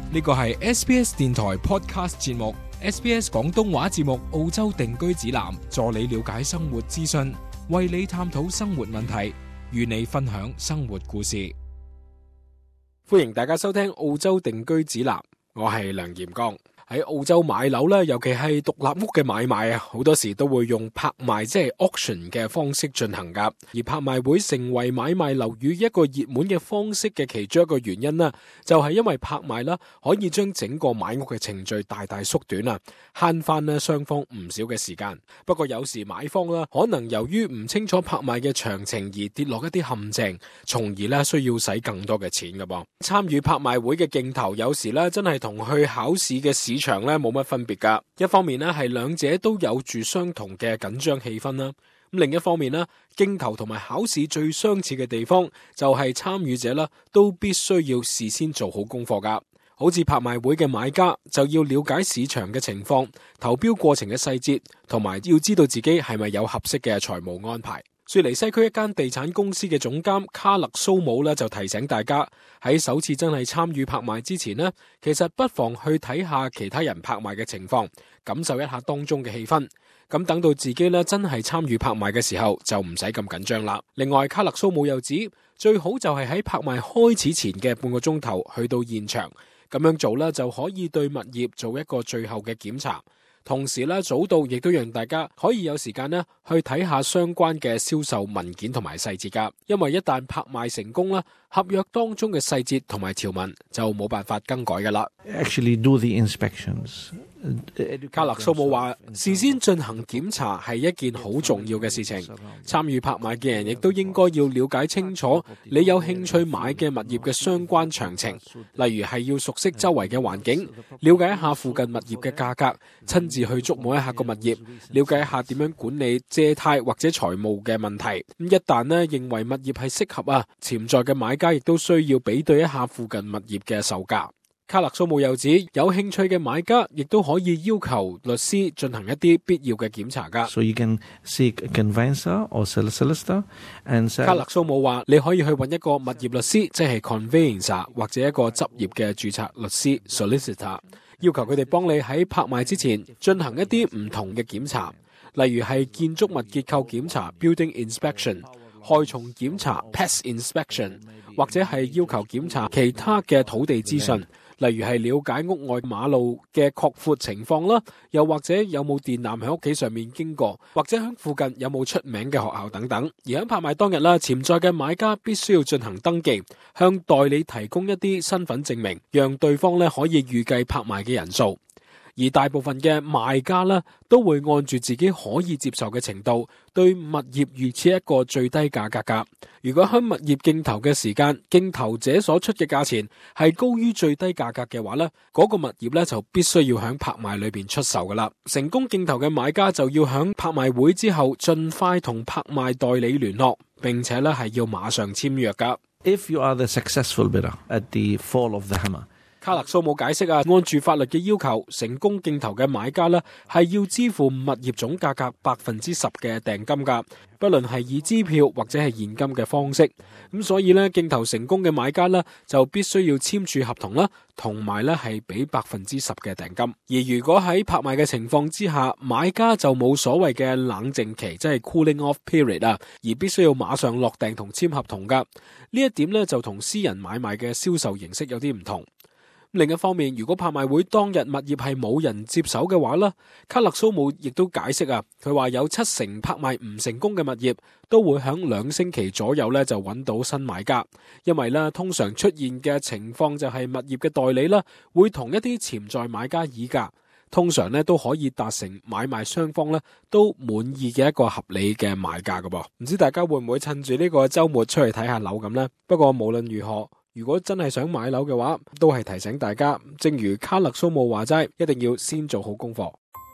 呢個係 SBS 電台 Podcast 節目 SBS 廣東話節目澳洲定居指南，助你了解生活資訊，為你探討生活問題，與你分享生活故事。歡迎大家收聽澳洲定居指南，我係梁炎剛。喺澳洲買樓咧，尤其係獨立屋嘅買賣啊，好多時都會用拍賣即係 auction 嘅方式進行噶。而拍賣會成為買賣樓宇一個熱門嘅方式嘅其中一個原因啦，就係因為拍賣啦可以將整個買屋嘅程序大大縮短啊，慳翻咧雙方唔少嘅時間。不過有時買方啦可能由於唔清楚拍賣嘅詳情而跌落一啲陷阱，從而咧需要使更多嘅錢噶噃。參與拍賣會嘅競投有時咧真係同去考試嘅市場咧冇乜分別噶，一方面咧係兩者都有住相同嘅緊張氣氛啦，咁另一方面咧競投同埋考試最相似嘅地方就係參與者啦都必須要事先做好功課噶，好似拍賣會嘅買家就要了解市場嘅情況、投標過程嘅細節，同埋要知道自己係咪有合適嘅財務安排。雪梨西區一間地產公司嘅總監卡勒蘇姆咧就提醒大家，喺首次真係參與拍賣之前呢，其實不妨去睇下其他人拍賣嘅情況，感受一下當中嘅氣氛。咁等到自己咧真係參與拍賣嘅時候，就唔使咁緊張啦。另外，卡勒蘇姆又指，最好就係喺拍賣開始前嘅半個鐘頭去到現場，咁樣做咧就可以對物業做一個最後嘅檢查。同時咧，早到亦都讓大家可以有時間咧去睇下相關嘅銷售文件同埋細節噶，因為一旦拍賣成功啦，合約當中嘅細節同埋條文就冇辦法更改噶啦。 Actually do the inspections. 卡勒蘇姆話，事先進行檢查係一件好重要嘅事情。參與拍賣嘅人亦都應該要了解清楚你有興趣買嘅物業嘅相關詳情，例如係要熟悉周圍嘅環境，了解一下附近物業嘅價格，親自去觸摸一下個物業，了解一下點樣管理借貸或者財務嘅問題。咁一旦呢認為物業係適合啊，潛在嘅買家亦都需要比對一下附近物業嘅售價。卡勒蘇姆又指，有興趣嘅買家亦都可以要求律師進行一啲必要嘅檢查噶。 So you can seek a conveyancer or solicitor and say... 卡勒蘇姆話，你可以去揾一個物業律師，即係 conveyancer 或者一個執業嘅註冊律師 solicitor， 要求佢哋幫你喺拍賣之前進行一啲唔同嘅檢查，例如係建築物結構檢查 building inspection、害蟲檢查 pest inspection， 或者係要求檢查其他嘅土地資訊。例如係了解屋外馬路嘅擴闊情況啦，又或者有冇電纜喺屋企上面經過，或者喺附近有冇出名嘅學校等等。而喺拍賣當日啦，潛在嘅買家必須要進行登記，向代理提供一啲身份證明，讓對方咧可以預計拍賣嘅人數。而大部分嘅賣家呢，都會按住自己可以接受嘅程度，對物業預設一個最低價格㗎。如果喺物業競投嘅時間，競投者所出嘅價錢係高於最低價格嘅話呢，嗰個物業呢就必須要喺拍賣裏邊出售㗎啦。成功競投嘅買家就要喺拍賣會之後盡快同拍賣代理聯絡，並且呢係要馬上簽約㗎。 If you are the successful bidder at the fall of the hammer， 卡勒蘇姆解釋啊，按住法律嘅要求，成功競投嘅買家呢係要支付物業總價格 10% 嘅訂金㗎，不論係以支票或者係現金嘅方式。咁所以呢，競投成功嘅買家呢就必須要簽署合同啦，同埋呢係俾 10% 嘅訂金。而如果喺拍賣嘅情況之下，買家就冇所謂嘅冷靜期，即係 cooling off period 啊，而必須要馬上落訂同簽合同㗎。呢一點呢就同私人買賣嘅銷售形式有啲唔同。另一方面，如果拍賣會當日物業係冇人接手嘅話咧，卡勒蘇姆亦都解釋啊，佢話有70%拍賣唔成功嘅物業都會響2星期左右咧就揾到新買家，因為咧通常出現嘅情況就係物業嘅代理啦會同一啲潛在買家議價，通常咧都可以達成買賣雙方咧都滿意嘅一個合理嘅買價噶噃。唔知大家會唔會趁住呢個週末出去睇下樓咁呢？不過無論如何，如果真係想買樓嘅話，都係提醒大家，正如卡勒蘇姆話齋，一定要先做好功課。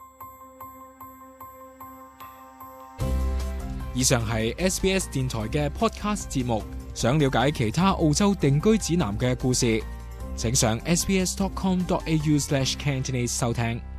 以上係 SBS 電台嘅 Podcast 節目，想了解其他澳洲定居指南嘅故事，請上sbs.com.au/Cantonese 收聽。